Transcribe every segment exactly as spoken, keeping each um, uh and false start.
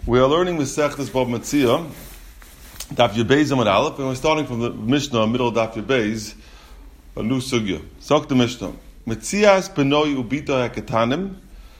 We are learning Masechtas Bava Metzia, Daf Yebez Amud Aleph, and we're starting from the Mishnah, middle of Daf Yebez, a new sugya. Sok the Mishnah. Metzias benoi ubita haketanim.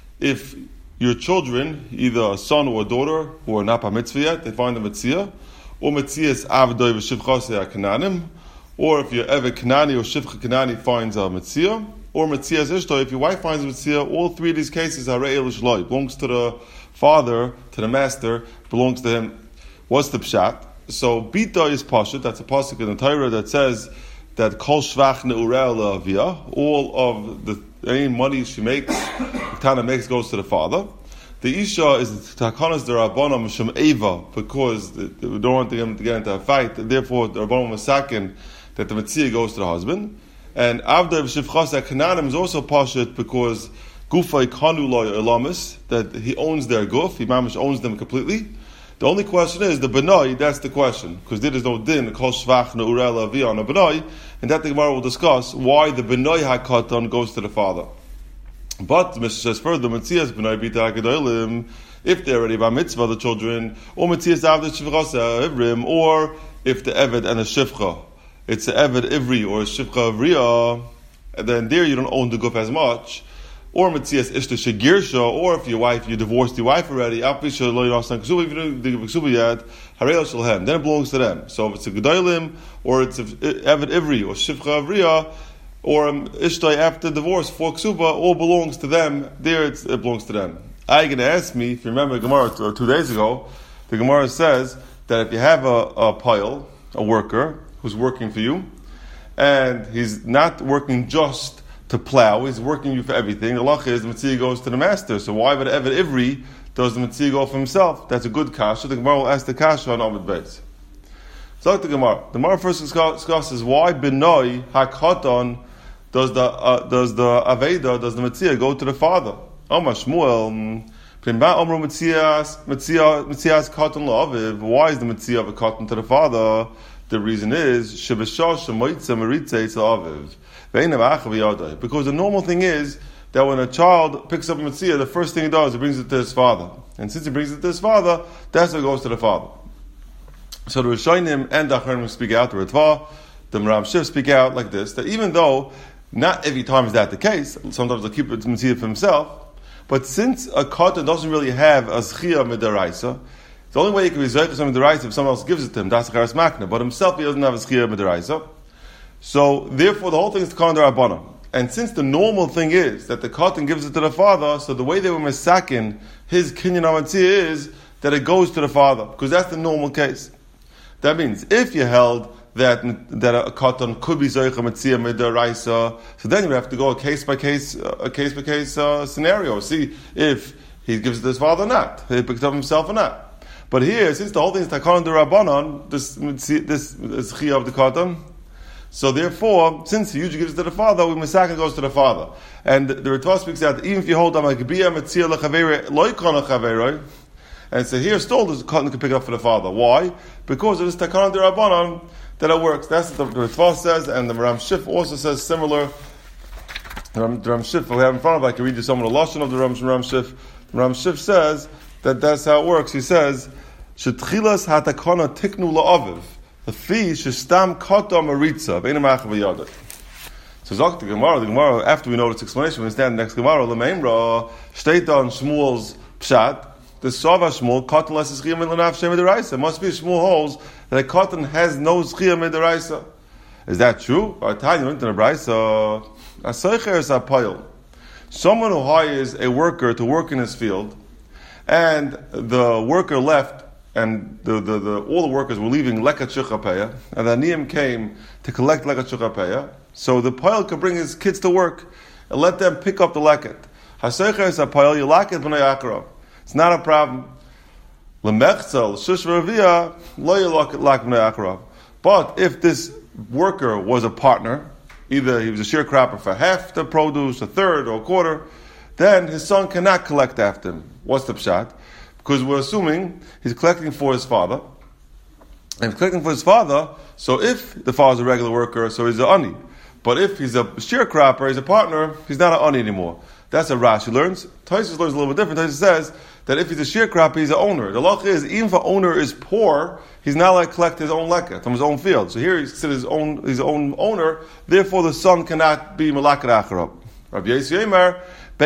If your children, either a son or a daughter, who are not bar mitzvah yet, they find a metzia, or metzias avdoi v'shivchase hakananim, or if your evet kanani or shivcha kanani finds a metzia, or metzias ishtoi, if your wife finds a metzia, all three of these cases are re'el shloi, belongs to the father, to the master, belongs to him. What's the pshat? So bita is pashut. That's a pasuk in the Torah that says that kol shvach ne'ureh le'avia, all of the any money she makes, Tana makes goes to the father. The isha is takanas derabbanan mishum eva, because they don't want them to get into a fight. Therefore, the rabbanan masakin that the metzia goes to the husband. And avda v'shivchas hakananim is also pashut because Gufay kanu loy elamis, that he owns their guf, he mamish owns them completely. The only question is the benoi. That's the question, because there is no din kol shvach ne'ureh le'avia on a benoi, and that the Gemara will discuss why the benoi hakatan goes to the father. But the Mishnah says further, metzias benoi bita hagedolim, if they're already bar mitzvah, the children, or metzias avdei shivchasa ivrim, or if the eved and the shivcha, it's the eved ivri or a shivcha ivriya, and then there you don't own the guf as much. Or metzias ishta shegirsha, or if your wife, you divorced your wife already, apisha lo yinasan ksuba, if you didn't do ksuba yet, harei shalhem, then it belongs to them. So if it's a gedolim, or it's a eved ivri, or shivcha avriya, or um, ishta after divorce for ksuba, all belongs to them. There it's, it belongs to them. I going to ask me, if you remember Gemara two, two days ago, the Gemara says that if you have a, a pile, a worker who's working for you, and he's not working just to plow, he's working you for everything. The lach is the metzia goes to the master. So why would Eved Ivri does the metzia go for himself? That's a good kasha. The Gemara will ask the kasha on Amud Beis. So like the Gemara, the Gemara first discusses why benoi hakatan does the uh, does the aveda does the metzia go to the father? Omar Shmuel Pimba Omru metzias metzia metzias katan la'aviv. Why is the metzia of a katan to the father? The reason is shebeshah shemoitza meritze la'aviv. Because the normal thing is that when a child picks up a metzia, the first thing he does, he brings it to his father. And since he brings it to his father, that's what goes to the father. So the Rishonim and the Acharonim speak out, the Ritva, the Maram Shif speak out like this, that even though not every time is that the case, sometimes they'll keep it to metzia for himself, but since a katan doesn't really have a zchiyah midaraisa, the only way he can be zayich some midaraisa if someone else gives it to him, that's charas makna, but himself he doesn't have a zchiyah midaraisa. So, therefore, the whole thing is Takanan D'Rabbanan. And since the normal thing is that the katan gives it to the father, so the way they were masakin his kinyan amatzia is that it goes to the father, because that's the normal case. That means if you held that that a katan could be zoich amatzia midaraisa, so then you have to go a case by case, a case by case uh, scenario, see if he gives it to his father or not, he picks it up himself or not. But here, since the whole thing is Takanan D'Rabbanan, this this is chiyah of the katan. So therefore, since he usually gives it to the father, we Masaka goes to the father. And the Ritva speaks out that even if you hold on like Bia Metzia Lechavere Loikon Lechavere, and so here still the cotton can pick up for the father. Why? Because it is Takanan D'Rabbanan that it works. That's what the Ritva says, and the Ram Shif also says similar. The Ram, the Ram Shif we have in front of, I can read you some of the lashon of the Ram, Ram Shif. The Ram Shif says that that's how it works. He says, Shetchilas hatakana tiknu la'aviv. The fee shestam kata maritza beinamach v'yadet. So Zok the Gemara, the Gemara, after we know this explanation, we understand the next Gemara, L'meimra, state on Shmuel's pshat, the Sava Shmuel, katan less zchiyah midlanav shem midaraisa. Must be Shmuel holds that a katan has no zchiyah midaraisa. Is that true? Our Tanya went to the Braisa, Asaycher is a pile. Someone who hires a worker to work in his field, and the worker left, and the, the, the, all the workers were leaving lekat shuchapeya, and the aniyim came to collect lekat shuchapeya, so the pile could bring his kids to work and let them pick up the lekat. Haseicher is a pile, you laket b'nei akarav. It's not a problem. Lemechzel, shush v'raviyah, lo yilak b'nei akarav. But if this worker was a partner, either he was a sharecropper for half the produce, a third, or a quarter, then his son cannot collect after him. What's the pshat? Because we're assuming he's collecting for his father. And he's collecting for his father, so if the father's a regular worker, so he's an ani. But if he's a sharecropper, he's a partner, he's not an ani anymore. That's a Rashi learns. Tosfos learns a little bit different. Tosfos says that if he's a sharecropper, he's an owner. The law is, even if an owner is poor, he's not allowed to collect his own leket from his own field. So here he's considered his own, his own owner, therefore the son cannot be malakad acharab. Rabbi Yossi Eimer,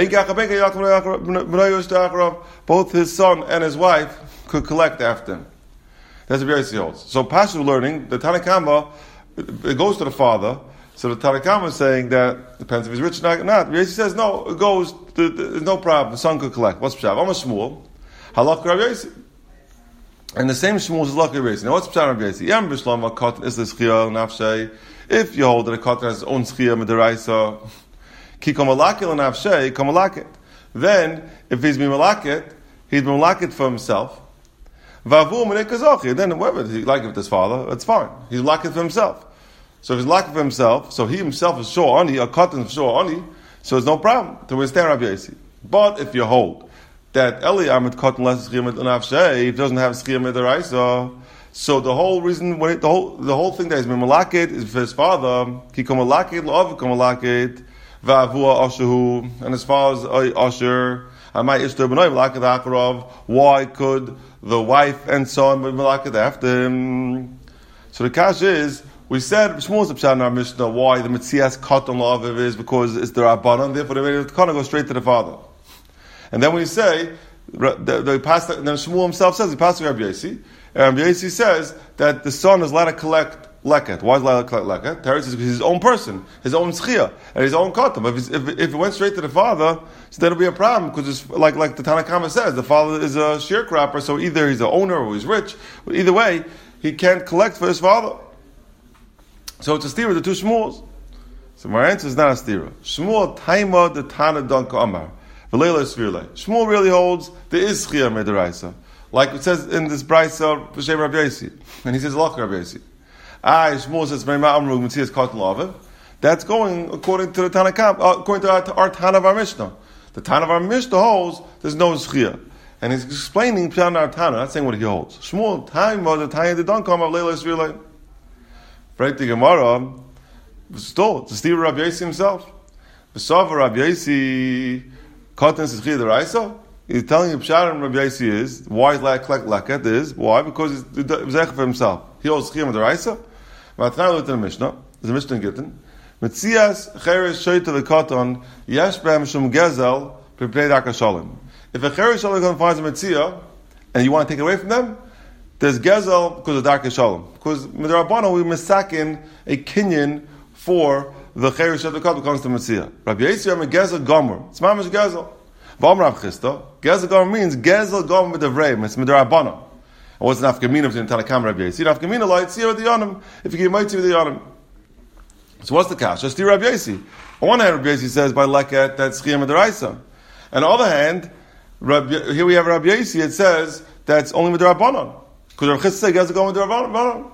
both his son and his wife could collect after him. That's what Rabbi Yossi holds. So Pasha learning, the Tanna Kama, it goes to the father. So the Tanna Kama is saying that it depends if he's rich or not. Rabbi Yossi says no, it goes. The, the, there's no problem. The son could collect. What's Pshat? I'm a Shmuel. Halak Rabbi Yossi. And the same Shmuel is Halak Rabbi Yossi. Now what's Pshat Rabbi Yossi? Yam b'shlam ha'katan is the schiyah nafshay. If you hold that a katan has his own schiyah midaraisa, ki kamalakit nafshay kamalakit. Then if he's been malakit, he's been malakit for himself. Vavu minei kazochi. Then whether he like it with his father, it's fine. He's malakit for himself. So if he's malakit for himself, so he himself is sure oni, a katan is sure oni. So it's no problem to withstand Rabbi Yossi. But if you hold that Eli Amit Katan less schiyah midaraisa, he doesn't have schiyah midaraisa. So the whole reason, when it, the whole the whole thing that he's been malakit is for his father. Ki kamalakit la'av kamalakit va'avua ashehu, and as far as asher, amay ishter b'noi malakit acharov. Why could the wife and son be malakit after him? So the kash is, we said Shmuel's pshat in our Mishnah why the mitzias katan la'aviv is because it's the rabbanon, therefore they made it kind of go straight to the father. And then we say the, the pastor, then Shmuel himself says he passed to Rabbi Yossi. And Rabbi Yossi says that the son is allowed to collect leket. Why is allowed to collect leket? Teretz is because he's his own person, his own schiyah, and his own katan. But if, if, if it went straight to the father, so then it'll be a problem because it's like like the Tanna Kama says, the father is a sharecropper, so either he's an owner or he's rich. But either way, he can't collect for his father. So it's a stira, the two Shmuels. So my answer is not a stira. Shmuel taima the Tana Danka Amar. V'leila Svirle. Shmuel really holds there is schiyah medaraisa. Like it says in this brayso B'Shem Rabbi Yossi. And he says, Lach Rabbi Yossi. Ah, Shmuel says, Meima Amru, Mitzias Katan La'aviv. That's going according to the Tanna Kama, uh, according to our, to our Tana of our Mishnah. The Tana of our Mishnah holds there's no schiyah. And he's explaining Pshat in our Tana, not saying what he holds. Shmuel, time was the time the Danka of Leila Svirle. Right, the Gemara, still, it's the Rabbi Yossi himself. V'sava Rabbi Yossi, Katan is schiyah deraisa. He's telling you Pshat and Rabbi Yossi is why is like collect leket is why because he's zech for himself. He holds schiyah deraisa. Matnai looked in the Mishnah. There's a Mishnah in Gittin. Mitzias cheres shoyta v'katan yesh b'hem shum gezel prepnei darka shalom. If a cheres shalom finds a mitzia and you want to take it away from them, there's gezel because of darka shalom. Because midrabbanan we misakin a kinyan for the cheres shoyta v'katan comes to mitzia. Rabbi Yossi am a gezel gomer. It's mamish gezel. V'am Rav Chisda, gezel gomer means gezel gomer with the vrayim. It's midrabbanan. And what's an afkamina between Tanna Kama and Rabbi Yossi? An afkamina light see with the yonim. If you give mighty with the yonim. So what's the kash? Just the Rabbi Yossi. On one hand, Rabbi Yossi says by leket that's schiyah midaraisa. On the other hand, Rabbi, here we have Rabbi Yossi. It says that's only midrabbanan. Because Rav Chisda says gezel gomer midrabbanan.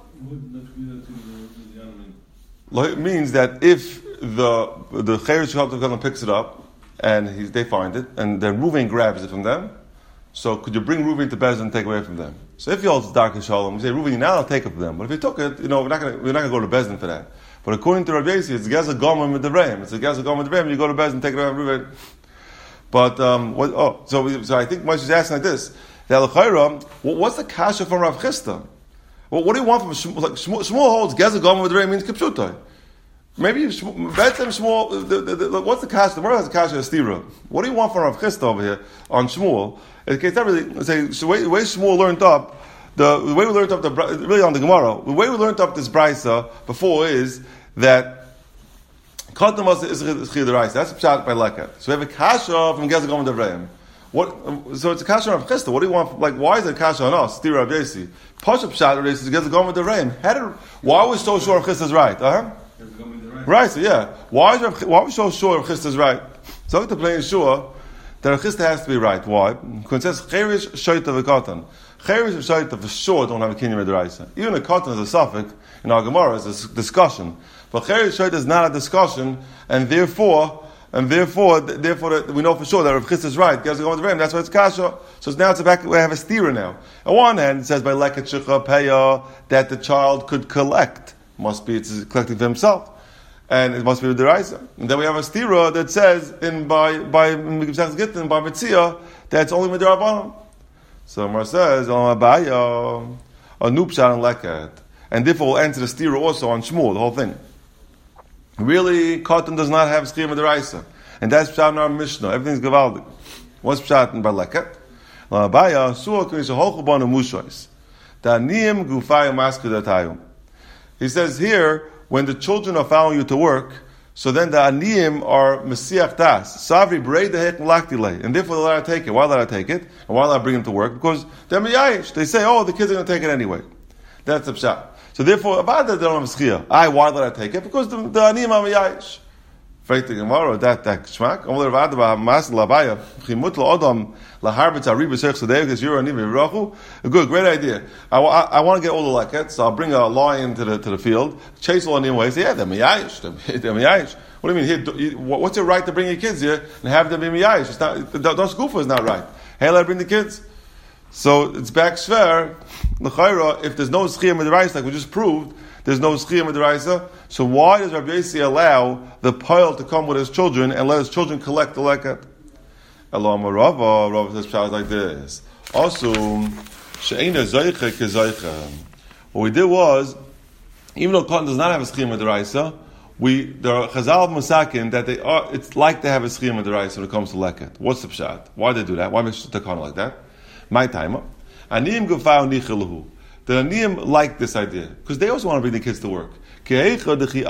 It means that if the the cheres shalom picks it up and he, they find it, and then Reuven grabs it from them, so could you bring Reuven to Bezdin and take away from them? So if you hold dark and shalom, you say Reuven, you're not allowed to take it from them. But if you took it, you know we're not going we're not going to go to Bezdin for that. But according to Rabbi Yossi, it's gezel gomer with the reim. It's a gezel gomer with the reim. You go to Bezdin and take it away from Reuven. But um, what, oh, so so I think Moshe is asking like this: the L'chayra, what's the kasha from Rav Chisda? Well, what do you want from Shmuel? Like Shmuel, Shmuel holds gezel gomer with the reim means kipshutai. Maybe better Shmuel. The, the, the, what's the kasha? The word has a kasha stira. What do you want from Rav Chisda over here on Shmuel? It's not really say so the way, the way Shmuel learned up. The, the way we learned up the really on the Gemara. The way we learned up this brayso before is that katan is schiyah deraisa. That's pshat by leket. So we have a kasha from gezel gomer devrayim. What? So it's a kasha on Rav Chisda. What do you want? Like why is it a kasha on us? Stira Rav Yossi. Pasha pshat Rav Yossi is gezel gomer devrayim. How did? Why are we so sure Rav Chisda is right? Uh huh. Right, so yeah. Why, is Rav, why are we so sure Rav Chisda is right? So I'm plain sure that Rav Chisda has to be right. Why? Because it says, Cherish Shoyta v'katan. Cherish Shoyta for sure don't have a kinyan medaraisa. Even a katan is a suffix in our Gemara, is a discussion. But Cherish Shoyta is not a discussion, and therefore, and therefore, therefore we know for sure that Rav Chisda is right. That's why it's kasha. So now it's back, we have a stira now. On one hand, it says by leket shikha peya that the child could collect. Must be, it's collecting for himself. And it must be the deraisa. And then we have a stira that says in by by Gittin by Mitzia that's only Midrabanan. So Mar says, Olam Abaya, a new pshat and leket. And therefore we'll answer the stira also on Shmuel, the whole thing. Really, cotton does not have Schiyah Midaraisa. And that's pshat in our Mishnah. Everything's Gavaldik. What's pshat in Baleket? Olam Abaya, Suha K'nisha Holchabon Mushois. Ta'aniyim Gufayim Askedatayim. He says here, when the children are following you to work, so then the aniyim are mesiach das. Savri brei dehek laktile. And therefore they'll let I take it. Why let I take it? And why let I bring them to work? Because they're miyayish. They say, oh, the kids are going to take it anyway. That's the pshat. So therefore, about that, they don't have schiyah. I, why let I take it? Because the, the aniyim are miyayish. Freit the Gemara, that, that shmak. Omer Rav Adaba, Mas Labaya, Chimut L'odom, Laharbet Ari B'Sech Sadeh, because you're a Niv Yirachu. A good, great idea. I, I, I want to get all the lekets, so I'll bring a lion to the, to the field, chase all the aniyim away, say, yeah, they're miyayish, they're, they're miyayish. What do you mean? Here, what's your right to bring your kids here and have them be miyayish? It's not, those goofa is not right. Hey, let I bring the kids. So it's back sfer, l'chayra, if there's no schiyah midaraisa, like we just proved, there's no schiyah midaraisa, so why does Rabbi Yossi allow the pile to come with his children and let his children collect the leket? Elam Rava, Rava says pshat like this. Also, she'ena zaycha kezaycha. What we did was, even though cotton does not have a schiyah midaraisa, we there are chazal musakin that they are. It's like they have a schiyah midaraisa when it comes to leket. What's the pshat? Why do they do that? Why make the cotton like that? My timer. Aniyim gufau nicheluhu. The aniyim like this idea because they also want to bring the kids to work. That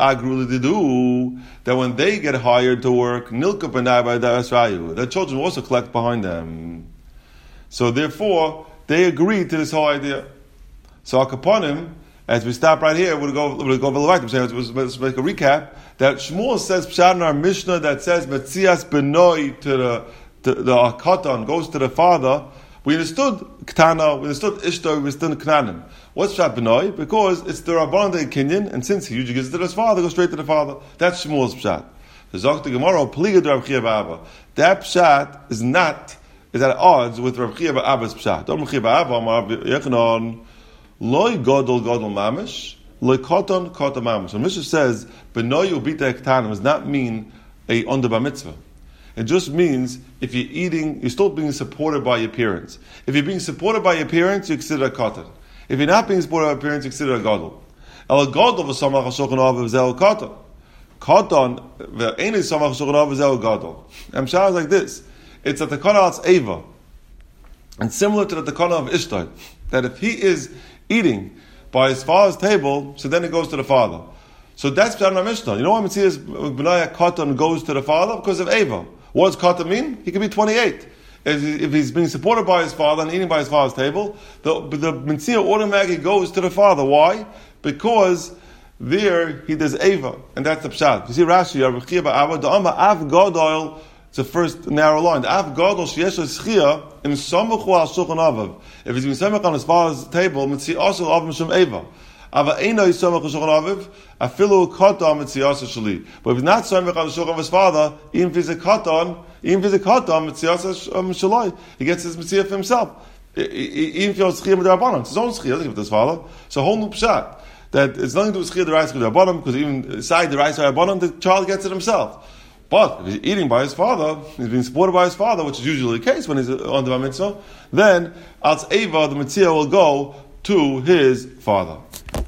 when they get hired to work, the children will also collect behind them. So therefore, they agree to this whole idea. So Akaponim, as we stop right here, we'll go we'll go over the right. Let's make a recap. That Shmuel says pshat in our Mishnah that says Metzias benoi to the to the Katan goes to the father. We understood Ktana, we understood Ishtar, we understood Knanim. What's Pshat B'noi? Because it's the Rabban the Kenyan, and since he usually gives it to his father, goes straight to the father. That's Shmuel's Pshat. The Zok the Gemara, Pligad Rav Chia Ba'aba. That Pshat is not, is at odds with Rav Chia Ba'aba's Pshat. Rav Chia Ba'aba, Amar Yechanon, Loi Godol Godol Mamish, Loi Koton Koton Mamish. When Mishnah says, B'noi Ubita Ktanim does not mean a under bar mitzvah. It just means if you're eating, you're still being supported by your parents. If you're being supported by your parents, you consider a katan. If you're not being supported by your parents, you consider a gadol. El gadol v'samach hashulchan aviv zeh katan. Katan ve'ein samach hashulchan aviv zeh gadol. And Shah is like this: it's a takana als eva, and similar to the takana of Ishtar, that if he is eating by his father's table, so then it goes to the father. So that's Pshat in our Mishnah. You know why Metzias B'nai Katan goes to the father? Because of Eva. What does Katan mean? He could be twenty-eight. If he's being supported by his father and eating by his father's table, the, the Metzia automatically goes to the father. Why? Because there he does Eva. And that's the Pshat. You see Rashi, Rav Chia Ba'ava, the Amma Av Gadol, it's the first narrow line. The Av Gadol, Sheyesh Schia, in Samuchu Al Shulchan Avav. If he's being samach on his father's table, Metzia also Av Mishum Eva. But if he's not samech on the shulchan of his father, even if he's a katan, even if he's a katan, he gets his mitzvah for himself. Even if he's schiyah d'Rabbanan, it's his own schiyah, doesn't give it to his father. So whole new pshat that it's nothing to do with schiyah d'Rabbanan, because even inside the rice d'Rabbanan, the child gets it himself. But if he's eating by his father, he's being supported by his father, which is usually the case when he's on the mitzvah, then als eva the mitzvah will go to his father.